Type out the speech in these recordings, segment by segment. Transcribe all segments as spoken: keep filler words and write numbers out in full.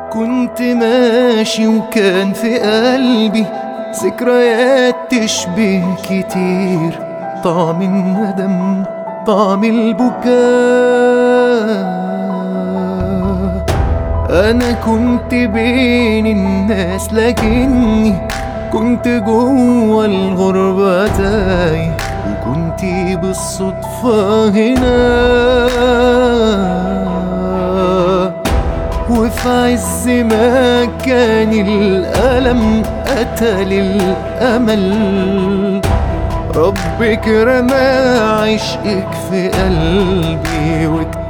كنت ماشي وكان في قلبي ذكريات تشبه كتير، طعم الندم طعم البكاء. أنا كنت بين الناس لكني كنت جوا الغربة تايه، وكنت بالصدفة هنا. وفي عز ما كان الألم قتل الأمل، ربك رمى عشقك في قلبي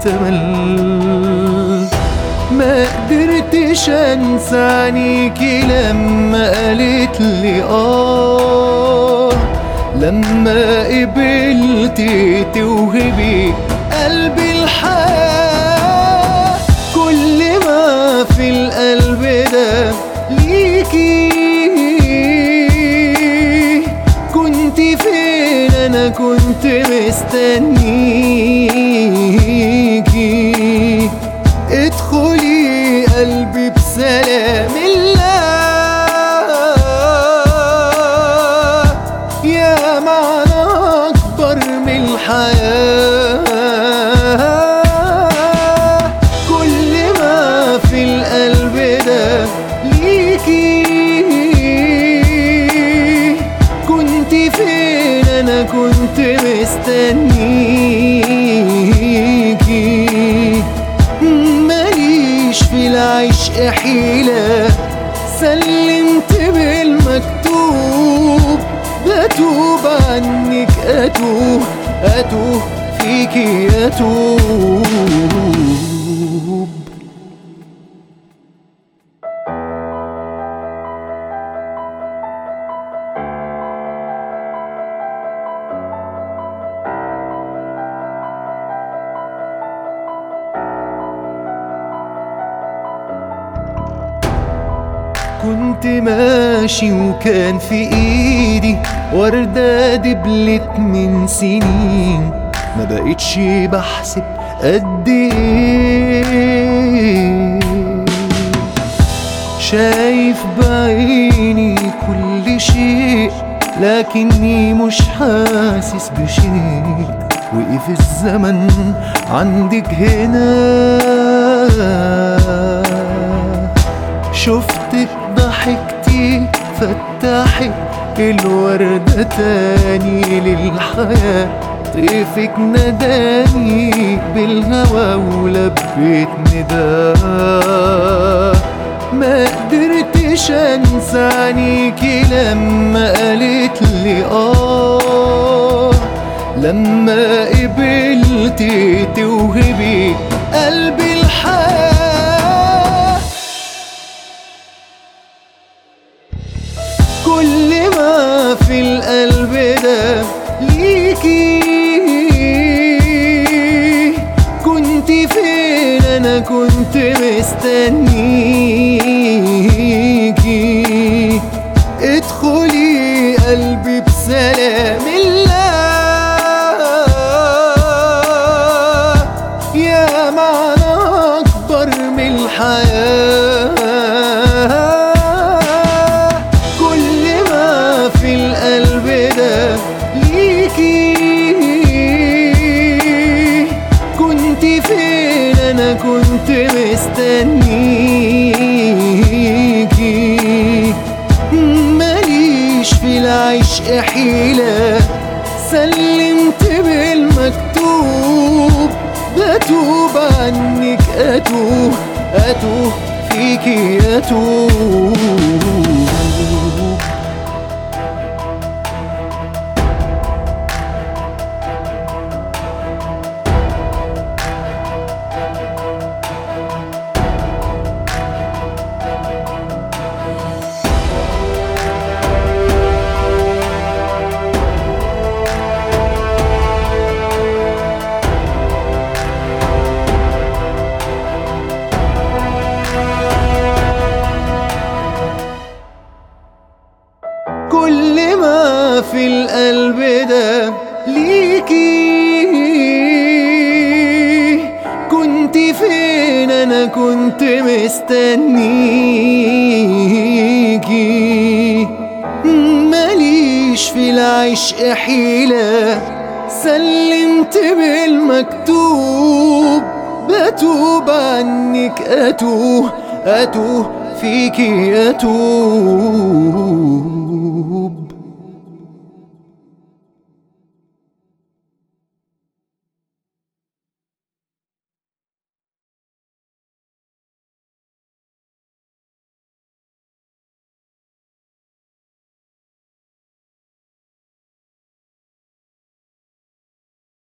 واكتمل. ما قدرتش انسى عينيكي لما قالت لي آه، لما قبلتي توهبي قلبي الحياة. كل ما في القلب ده ليكي، كنت فين أنا كنت مستنيكي. ادخلي قلبي بسلام الله، يا معنى أكبر من الحياة. كل ما في القلب ده ليكي، كنت فين أنا كنت مستنيكي. ماليش في العشق حيلة، سلمت بالمكتوب. بتوب عنك أتوه أتوه فيكي أتوب. كنت ماشي وكان في ايدي وردة دبلت من سنين، ما بقتش بحسب قد ايه. شايف بعيني كل شيء لكني مش حاسس بشيء. وقف الزمن عندك هنا، شفتك ضحكتي فتحت الوردة تاني للحياة. طيفك نداني بالهوى ولبيت نداه. ما قدرتش انسى عينيكي لما قالت لي آه، لما قبلتي توهبي قلبي الحياة. كل ما في القلب ده ليكي، كنت فين أنا كنت مستنيكي. ادخلي قلبي بسلام الله، يا معنى أكبر من الحياة. في القلب ده ليكي، كنت فين أنا كنت مستنيكي. ماليش في العشق حيلة، سلمت بالمكتوب. بتوب عنك أتوه أتوه فيكي أتوب. كل ما في القلب ده ليكي، كنت انتي فين؟ انا كنت مستنيكي، ماليش في العشق حيلة، سلمت بالمكتوب، بتوب عنك أتوه أتوه فيكي أتوب.